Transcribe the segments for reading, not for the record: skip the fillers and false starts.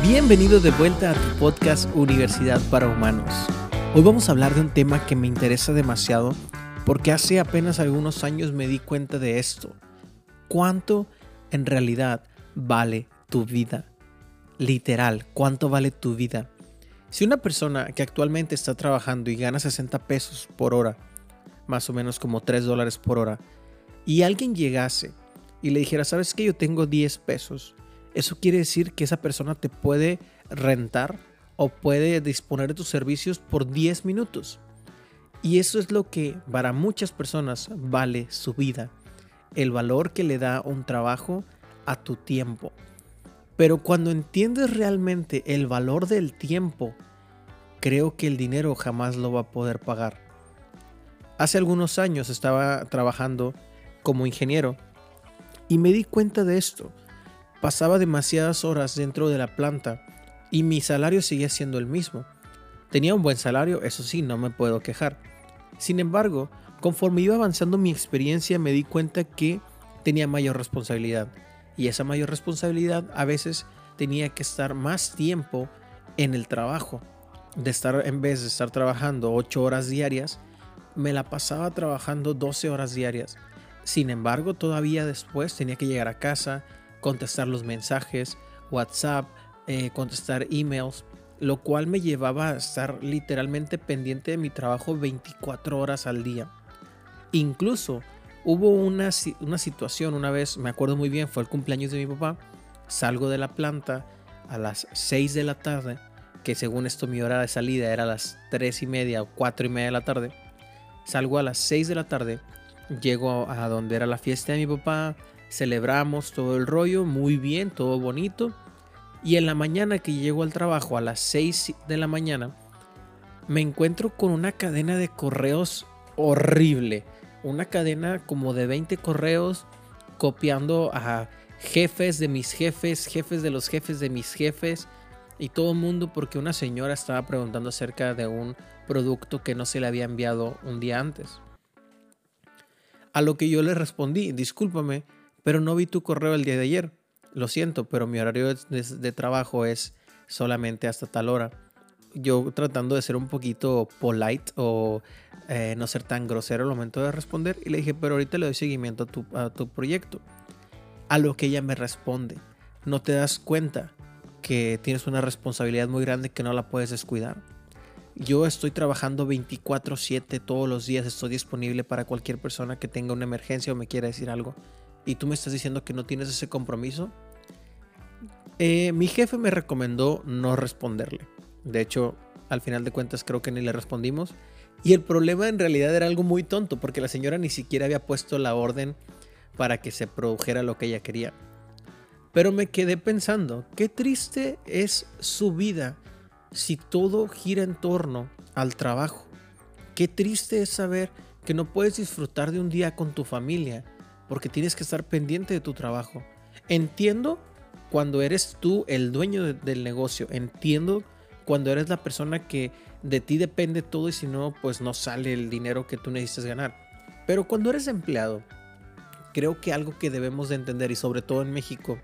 Bienvenido de vuelta a tu podcast Universidad para Humanos. Hoy vamos a hablar de un tema que me interesa demasiado porque hace apenas algunos años me di cuenta de esto. ¿Cuánto en realidad vale tu vida? Literal, ¿cuánto vale tu vida? Si una persona que actualmente está trabajando y gana 60 pesos por hora, más o menos como $3 por hora, y alguien llegase y le dijera, ¿sabes qué? Yo tengo 10 pesos. Eso quiere decir que esa persona te puede rentar o puede disponer de tus servicios por 10 minutos. Y eso es lo que para muchas personas vale su vida. El valor que le da un trabajo a tu tiempo. Pero cuando entiendes realmente el valor del tiempo, creo que el dinero jamás lo va a poder pagar. Hace algunos años estaba trabajando como ingeniero y me di cuenta de esto. Pasaba demasiadas horas dentro de la planta y mi salario seguía siendo el mismo. Tenía un buen salario, eso sí, no me puedo quejar. Sin embargo, conforme iba avanzando mi experiencia, me di cuenta que tenía mayor responsabilidad. Y esa mayor responsabilidad a veces tenía que estar más tiempo en el trabajo. En vez de estar trabajando 8 horas diarias, me la pasaba trabajando 12 horas diarias. Sin embargo, todavía después tenía que llegar a casa, contestar los mensajes, WhatsApp, contestar emails, lo cual me llevaba a estar literalmente pendiente de mi trabajo 24 horas al día. Incluso hubo una situación una vez, me acuerdo muy bien, fue el cumpleaños de mi papá, salgo de la planta a las 6 de la tarde, que según esto mi hora de salida era a las 3:30 o 4:30 de la tarde, salgo a las 6 de la tarde, llego a donde era la fiesta de mi papá, celebramos todo el rollo, muy bien, todo bonito. Y en la mañana que llego al trabajo a las 6 de la mañana, me encuentro con una cadena de correos horrible. Una cadena como de 20 correos copiando a jefes de mis jefes, jefes de los jefes de mis jefes y todo el mundo porque una señora estaba preguntando acerca de un producto que no se le había enviado un día antes. A lo que yo le respondí, discúlpame, pero no vi tu correo el día de ayer. Lo siento, pero mi horario de trabajo es solamente hasta tal hora. Yo tratando de ser un poquito polite o no ser tan grosero al momento de responder. Y le dije, pero ahorita le doy seguimiento a tu proyecto. A lo que ella me responde, ¿no te das cuenta que tienes una responsabilidad muy grande que no la puedes descuidar? Yo estoy trabajando 24/7 todos los días. Estoy disponible para cualquier persona que tenga una emergencia o me quiera decir algo. ¿Y tú me estás diciendo que no tienes ese compromiso? Mi jefe me recomendó no responderle. De hecho, al final de cuentas creo que ni le respondimos. Y el problema en realidad era algo muy tonto porque la señora ni siquiera había puesto la orden para que se produjera lo que ella quería. Pero me quedé pensando, qué triste es su vida si todo gira en torno al trabajo. Qué triste es saber que no puedes disfrutar de un día con tu familia porque tienes que estar pendiente de tu trabajo. Entiendo cuando eres tú el dueño del negocio. Entiendo cuando eres la persona que de ti depende todo y si no, pues no sale el dinero que tú necesitas ganar. Pero cuando eres empleado, creo que algo que debemos de entender, y sobre todo en México,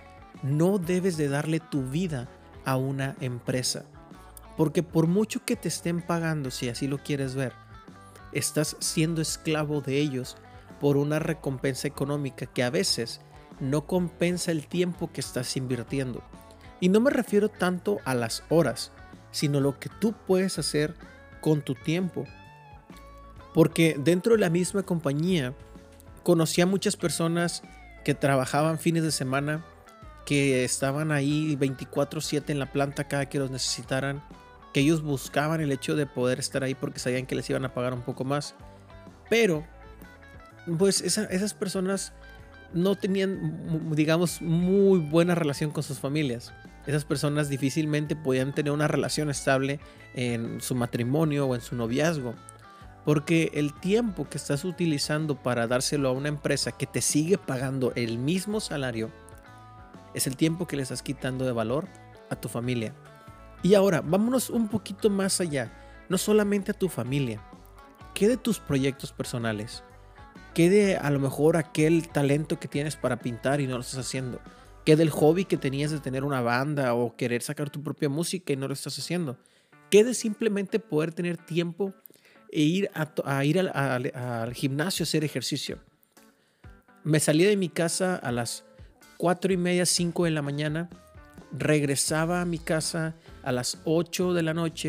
no debes de darle tu vida a una empresa. Porque por mucho que te estén pagando, si así lo quieres ver, estás siendo esclavo de ellos por una recompensa económica que a veces no compensa el tiempo que estás invirtiendo. Y no me refiero tanto a las horas, sino lo que tú puedes hacer con tu tiempo. Porque dentro de la misma compañía conocí a muchas personas que trabajaban fines de semana, que estaban ahí 24/7 en la planta cada que los necesitaran, que ellos buscaban el hecho de poder estar ahí porque sabían que les iban a pagar un poco más. Pero pues esas personas no tenían, digamos, muy buena relación con sus familias. Esas personas difícilmente podían tener una relación estable en su matrimonio o en su noviazgo. Porque el tiempo que estás utilizando para dárselo a una empresa que te sigue pagando el mismo salario es el tiempo que le estás quitando de valor a tu familia. Y ahora, vámonos un poquito más allá. No solamente a tu familia. ¿Qué de tus proyectos personales? ¿Qué de a lo mejor aquel talento que tienes para pintar y no lo estás haciendo? ¿Qué del hobby que tenías de tener una banda o querer sacar tu propia música y no lo estás haciendo? ¿Qué de simplemente poder tener tiempo e ir al gimnasio a hacer ejercicio? Me salí de mi casa a las 4:30, 5 de la mañana, regresaba a mi casa a las 8 de la noche,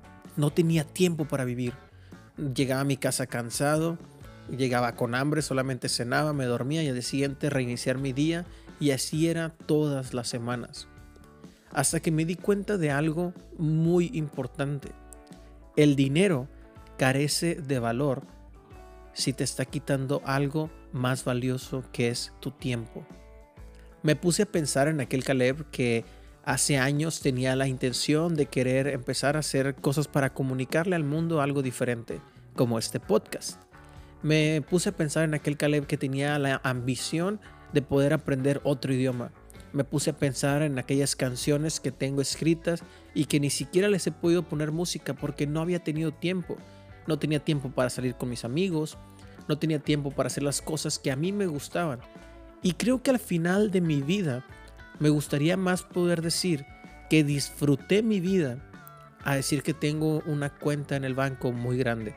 no tenía tiempo para vivir. Llegaba a mi casa cansado, llegaba con hambre, solamente cenaba, me dormía y al día siguiente reiniciar mi día, y así era todas las semanas. Hasta que me di cuenta de algo muy importante. El dinero carece de valor si te está quitando algo más valioso, que es tu tiempo. Me puse a pensar en aquel Caleb que hace años tenía la intención de querer empezar a hacer cosas para comunicarle al mundo algo diferente, como este podcast. Me puse a pensar en aquel Caleb que tenía la ambición de poder aprender otro idioma. Me puse a pensar en aquellas canciones que tengo escritas y que ni siquiera les he podido poner música porque no había tenido tiempo. No tenía tiempo para salir con mis amigos, no tenía tiempo para hacer las cosas que a mí me gustaban. Y creo que al final de mi vida me gustaría más poder decir que disfruté mi vida a decir que tengo una cuenta en el banco muy grande.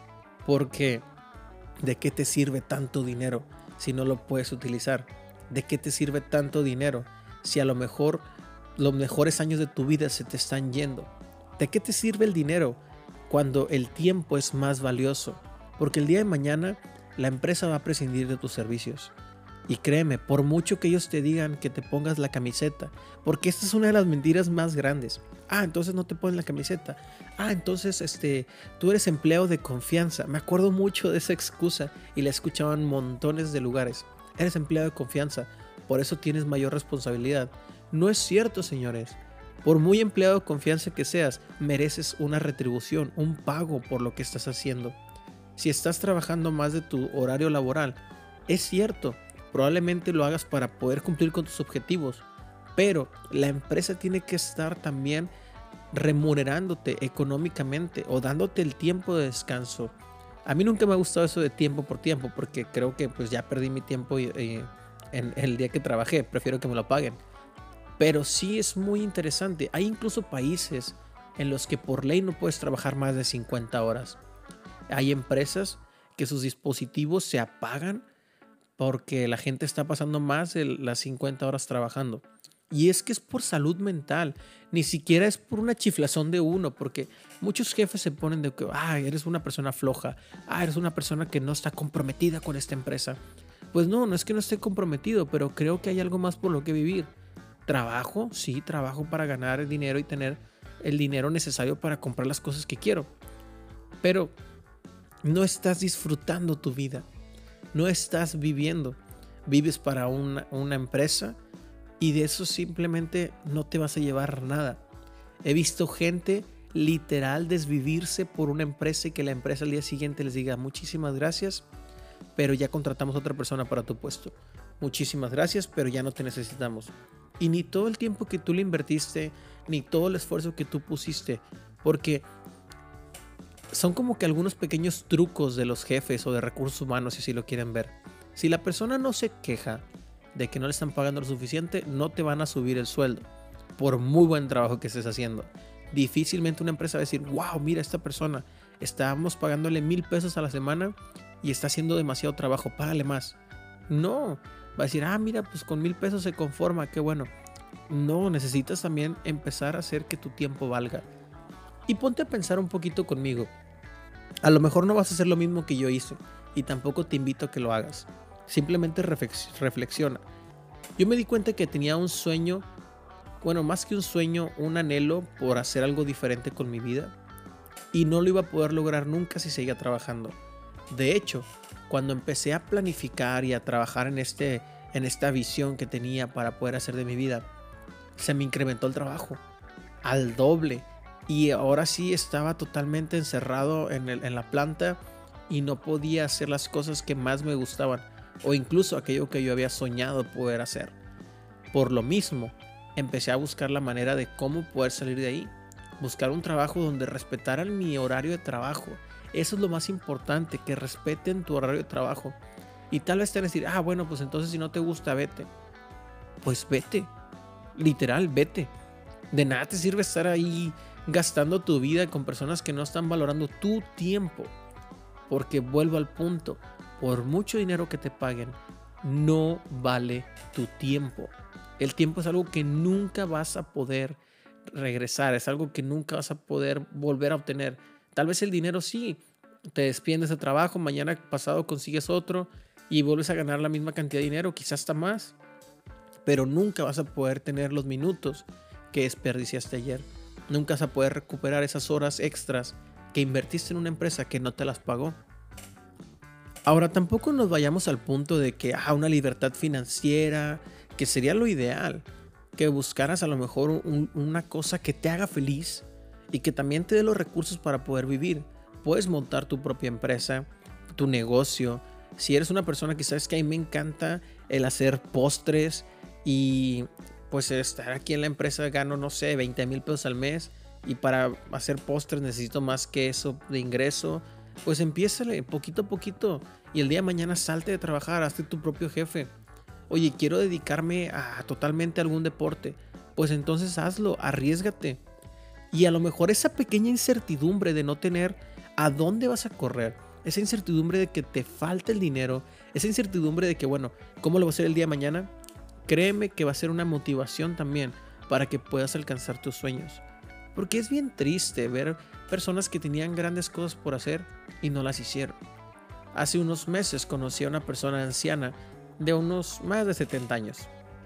Porque ¿de qué te sirve tanto dinero si no lo puedes utilizar? ¿De qué te sirve tanto dinero si a lo mejor los mejores años de tu vida se te están yendo? ¿De qué te sirve el dinero cuando el tiempo es más valioso? Porque el día de mañana la empresa va a prescindir de tus servicios. Y créeme, por mucho que ellos te digan que te pongas la camiseta, porque esta es una de las mentiras más grandes. Entonces no te pones la camiseta. Entonces tú eres empleado de confianza. Me acuerdo mucho de esa excusa y la escuchaba en montones de lugares. Eres empleado de confianza, por eso tienes mayor responsabilidad. No es cierto, señores. Por muy empleado de confianza que seas, mereces una retribución, un pago por lo que estás haciendo. Si estás trabajando más de tu horario laboral, es cierto, probablemente lo hagas para poder cumplir con tus objetivos, pero la empresa tiene que estar también remunerándote económicamente o dándote el tiempo de descanso. A mí nunca me ha gustado eso de tiempo por tiempo, porque creo que pues ya perdí mi tiempo en el día que trabajé. Prefiero que me lo paguen. Pero sí es muy interesante. Hay incluso países en los que por ley no puedes trabajar más de 50 horas. Hay empresas que sus dispositivos se apagan porque la gente está pasando más de las 50 horas trabajando. Y es que es por salud mental, ni siquiera es por una chiflazón de uno, porque muchos jefes se ponen de que eres una persona floja, eres una persona que no está comprometida con esta empresa. Pues no es que no esté comprometido, pero creo que hay algo más por lo que vivir. Trabajo, sí, trabajo para ganar el dinero y tener el dinero necesario para comprar las cosas que quiero. Pero no estás disfrutando tu vida, no estás viviendo. Vives para una empresa y de eso simplemente no te vas a llevar nada. He visto gente literal desvivirse por una empresa y que la empresa al día siguiente les diga muchísimas gracias, pero ya contratamos a otra persona para tu puesto. Muchísimas gracias, pero ya no te necesitamos. Y ni todo el tiempo que tú le invertiste, ni todo el esfuerzo que tú pusiste, porque son como que algunos pequeños trucos de los jefes o de recursos humanos, si así lo quieren ver. Si la persona no se queja de que no le están pagando lo suficiente, no te van a subir el sueldo, por muy buen trabajo que estés haciendo. Difícilmente una empresa va a decir, wow, mira esta persona, estamos pagándole 1,000 pesos a la semana y está haciendo demasiado trabajo, págale más. No, va a decir, mira, pues con 1,000 pesos se conforma, qué bueno. No, necesitas también empezar a hacer que tu tiempo valga. Y ponte a pensar un poquito conmigo. A lo mejor no vas a hacer lo mismo que yo hice y tampoco te invito a que lo hagas. Simplemente reflexiona. Yo me di cuenta que tenía un sueño, bueno, más que un sueño, un anhelo por hacer algo diferente con mi vida y no lo iba a poder lograr nunca si seguía trabajando. De hecho, cuando empecé a planificar y a trabajar en esta visión que tenía para poder hacer de mi vida, se me incrementó el trabajo al doble y ahora sí estaba totalmente encerrado en la planta y no podía hacer las cosas que más me gustaban o incluso aquello que yo había soñado poder hacer. Por lo mismo, empecé a buscar la manera de cómo poder salir de ahí, buscar un trabajo donde respetaran mi horario de trabajo. Eso es lo más importante, que respeten tu horario de trabajo. Y tal vez te van a decir, bueno, pues entonces si no te gusta, vete. pues vete. Literal, vete. De nada te sirve estar ahí gastando tu vida con personas que no están valorando tu tiempo. Porque vuelvo al punto, por mucho dinero que te paguen, no vale tu tiempo. El tiempo es algo que nunca vas a poder regresar, es algo que nunca vas a poder volver a obtener. Tal vez el dinero sí, te despiden de ese trabajo, mañana pasado consigues otro y vuelves a ganar la misma cantidad de dinero, quizás hasta más, pero nunca vas a poder tener los minutos que desperdiciaste ayer. Nunca vas a poder recuperar esas horas extras que invertiste en una empresa que no te las pagó. Ahora, tampoco nos vayamos al punto de que una libertad financiera, que sería lo ideal, que buscaras a lo mejor una cosa que te haga feliz y que también te dé los recursos para poder vivir. Puedes montar tu propia empresa, tu negocio. Si eres una persona que sabes que a mí me encanta el hacer postres y pues estar aquí en la empresa gano, no sé, 20,000 pesos al mes y para hacer postres necesito más que eso de ingreso, pues empiézale poquito a poquito y el día de mañana salte de trabajar, hazte tu propio jefe. Oye, quiero dedicarme totalmente a algún deporte, pues entonces hazlo, arriésgate. Y a lo mejor esa pequeña incertidumbre de no tener a dónde vas a correr, esa incertidumbre de que te falta el dinero, esa incertidumbre de que, bueno, ¿cómo lo va a hacer el día de mañana? Créeme que va a ser una motivación también para que puedas alcanzar tus sueños. Porque es bien triste ver personas que tenían grandes cosas por hacer y no las hicieron. Hace unos meses conocí a una persona anciana de unos más de 70 años.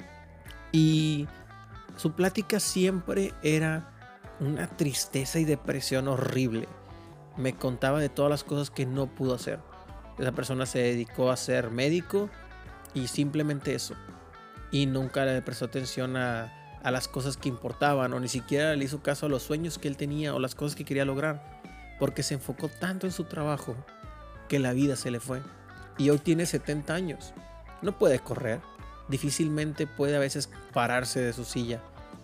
Y su plática siempre era una tristeza y depresión horrible. Me contaba de todas las cosas que no pudo hacer. Esa persona se dedicó a ser médico y simplemente eso. Y nunca le prestó atención a las cosas que importaban o ni siquiera le hizo caso a los sueños que él tenía o las cosas que quería lograr. Porque se enfocó tanto en su trabajo que la vida se le fue. Y hoy tiene 70 años. No puede correr. Difícilmente puede a veces pararse de su silla.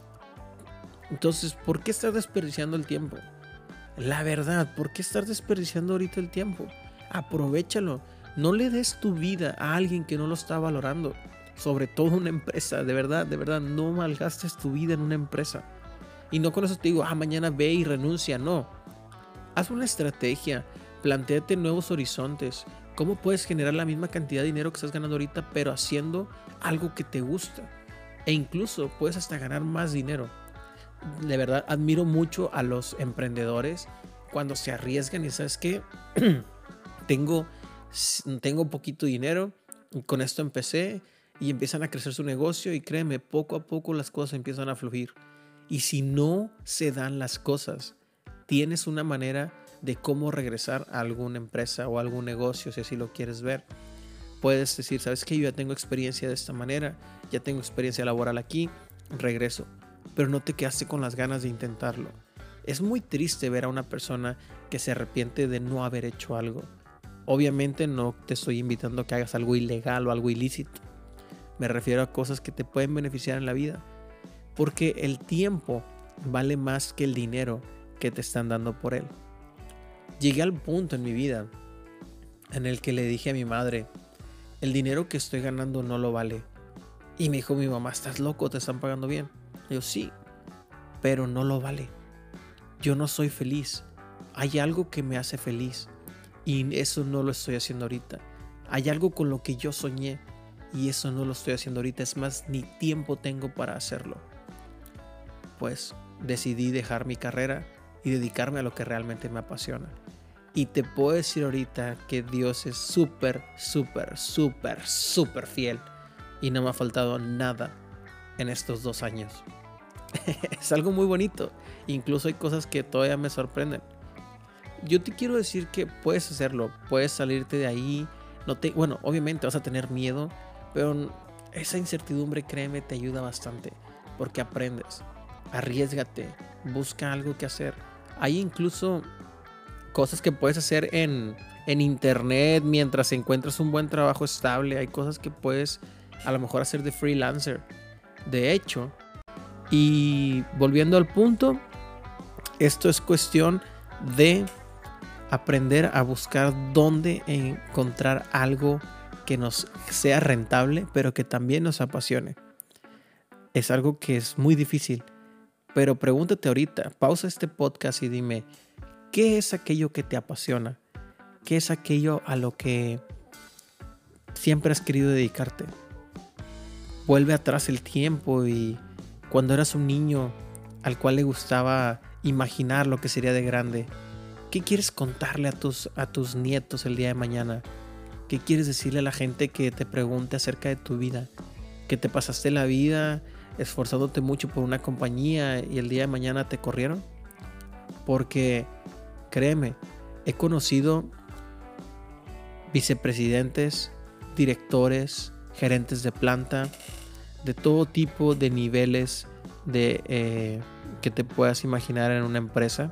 Entonces, ¿por qué estar desperdiciando el tiempo? La verdad, ¿por qué estar desperdiciando ahorita el tiempo? Aprovéchalo. No le des tu vida a alguien que no lo está valorando. Sobre todo una empresa. De verdad, no malgastes tu vida en una empresa. Y no con eso te digo, mañana ve y renuncia. No. Haz una estrategia. Plantéate nuevos horizontes. ¿Cómo puedes generar la misma cantidad de dinero que estás ganando ahorita, pero haciendo algo que te gusta? E incluso puedes hasta ganar más dinero. De verdad, admiro mucho a los emprendedores cuando se arriesgan y sabes que tengo poquito dinero y con esto empecé y empiezan a crecer su negocio y créeme, poco a poco las cosas empiezan a fluir. Y si no se dan las cosas, tienes una manera de cómo regresar a alguna empresa o algún negocio, si así lo quieres ver. Puedes decir, ¿sabes qué? Yo ya tengo experiencia de esta manera, ya tengo experiencia laboral aquí, regreso. Pero no te quedaste con las ganas de intentarlo. Es muy triste ver a una persona que se arrepiente de no haber hecho algo. Obviamente no te estoy invitando a que hagas algo ilegal o algo ilícito. Me refiero a cosas que te pueden beneficiar en la vida. Porque el tiempo vale más que el dinero que te están dando por él. Llegué al punto en mi vida en el que le dije a mi madre, el dinero que estoy ganando no lo vale. Y me dijo mi mamá, ¿estás loco? ¿Te están pagando bien? Yo sí, pero no lo vale. Yo no soy feliz. Hay algo que me hace feliz y eso no lo estoy haciendo ahorita. Hay algo con lo que yo soñé y eso no lo estoy haciendo ahorita. Es más, ni tiempo tengo para hacerlo. Pues decidí dejar mi carrera y dedicarme a lo que realmente me apasiona. Y te puedo decir ahorita que Dios es súper fiel y no me ha faltado nada en estos 2 años. Es algo muy bonito. Incluso hay cosas que todavía me sorprenden. Yo te quiero decir que puedes hacerlo. Puedes salirte de ahí. Bueno, obviamente vas a tener miedo, pero esa incertidumbre, créeme, te ayuda bastante. Porque aprendes. Arriésgate. Busca algo que hacer. Hay incluso cosas que puedes hacer en internet mientras encuentras un buen trabajo estable. Hay cosas que puedes a lo mejor hacer de freelancer. De hecho, y volviendo al punto, esto es cuestión de aprender a buscar dónde encontrar algo que nos sea rentable, pero que también nos apasione. es algo que es muy difícil. Pero pregúntate ahorita, pausa este podcast y dime, ¿qué es aquello que te apasiona? ¿Qué es aquello a lo que siempre has querido dedicarte? Vuelve atrás el tiempo y cuando eras un niño al cual le gustaba imaginar lo que sería de grande. ¿Qué quieres contarle a tus nietos el día de mañana? ¿Qué quieres decirle a la gente que te pregunte acerca de tu vida? ¿Que te pasaste la vida esforzándote mucho por una compañía y el día de mañana te corrieron? Porque, créeme, he conocido vicepresidentes, directores, gerentes de planta, de todo tipo de niveles que te puedas imaginar en una empresa,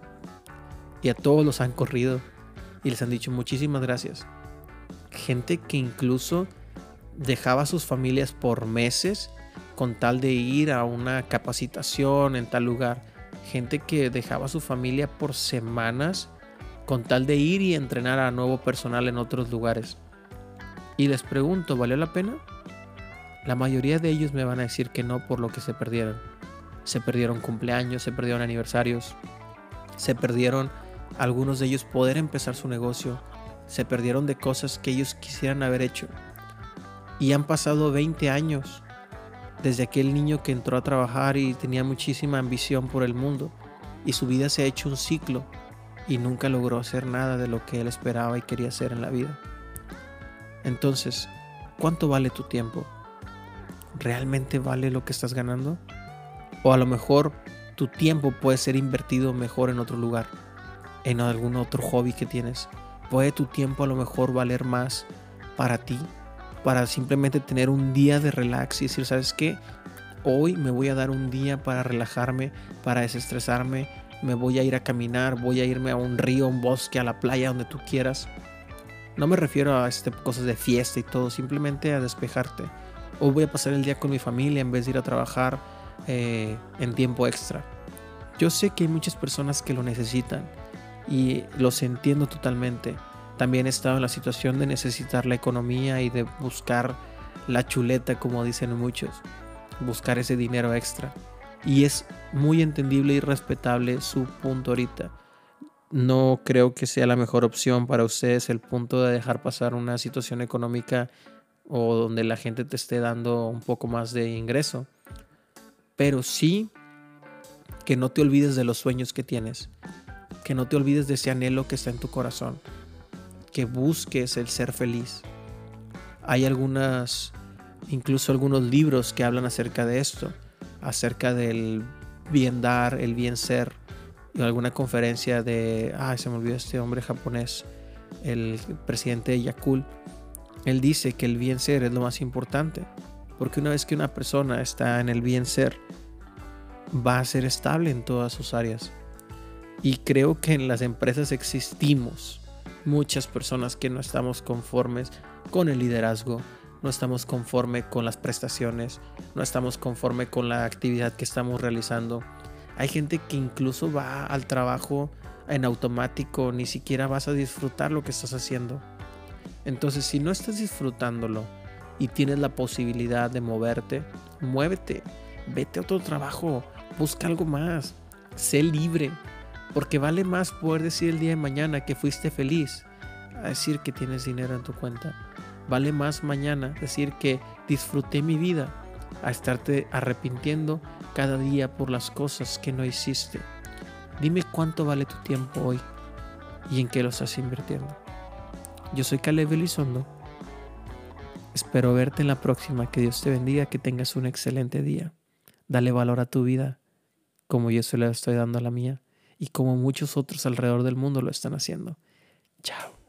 y a todos los han corrido y les han dicho muchísimas gracias. Gente que incluso dejaba a sus familias por meses con tal de ir a una capacitación en tal lugar. Gente que dejaba a su familia por semanas con tal de ir y entrenar a nuevo personal en otros lugares. Y les pregunto, ¿valió la pena? La mayoría de ellos me van a decir que no, por lo que se perdieron. Se perdieron cumpleaños, se perdieron aniversarios, se perdieron algunos de ellos poder empezar su negocio, se perdieron de cosas que ellos quisieran haber hecho. Y han pasado 20 años desde aquel niño que entró a trabajar y tenía muchísima ambición por el mundo, y su vida se ha hecho un ciclo y nunca logró hacer nada de lo que él esperaba y quería hacer en la vida. Entonces, ¿cuánto vale tu tiempo? ¿Realmente vale lo que estás ganando? O a lo mejor tu tiempo puede ser invertido mejor en otro lugar, en algún otro hobby que tienes. Puede tu tiempo a lo mejor valer más para ti, para simplemente tener un día de relax y decir, ¿sabes qué? Hoy me voy a dar un día para relajarme, para desestresarme, me voy a ir a caminar, voy a irme a un río, a un bosque, a la playa, donde tú quieras. No me refiero a cosas de fiesta y todo, simplemente a despejarte. O voy a pasar el día con mi familia en vez de ir a trabajar en tiempo extra. Yo sé que hay muchas personas que lo necesitan y los entiendo totalmente. También he estado en la situación de necesitar la economía y de buscar la chuleta, como dicen muchos, buscar ese dinero extra. Y es muy entendible y respetable su punto ahorita. No creo que sea la mejor opción para ustedes el punto de dejar pasar una situación económica o donde la gente te esté dando un poco más de ingreso. Pero sí que no te olvides de los sueños que tienes, que no te olvides de ese anhelo que está en tu corazón, que busques el ser feliz. Hay incluso algunos libros que hablan acerca de esto, acerca del bien dar, el bien ser. Y alguna conferencia se me olvidó este hombre japonés, el presidente de Yakult. Él dice que el bien ser es lo más importante, porque una vez que una persona está en el bien ser, va a ser estable en todas sus áreas. Y creo que en las empresas existimos muchas personas que no estamos conformes con el liderazgo, no estamos conformes con las prestaciones, no estamos conformes con la actividad que estamos realizando. Hay gente que incluso va al trabajo en automático, ni siquiera vas a disfrutar lo que estás haciendo. Entonces, si no estás disfrutándolo y tienes la posibilidad de moverte, muévete, vete a otro trabajo, busca algo más, sé libre, porque vale más poder decir el día de mañana que fuiste feliz a decir que tienes dinero en tu cuenta. Vale más mañana decir que disfruté mi vida a estarte arrepintiendo cada día por las cosas que no hiciste. Dime cuánto vale tu tiempo hoy y en qué lo estás invirtiendo. Yo soy Caleb Elizondo. Espero verte en la próxima. Que Dios te bendiga, que tengas un excelente día. Dale valor a tu vida como yo se lo estoy dando a la mía y como muchos otros alrededor del mundo lo están haciendo. Chao.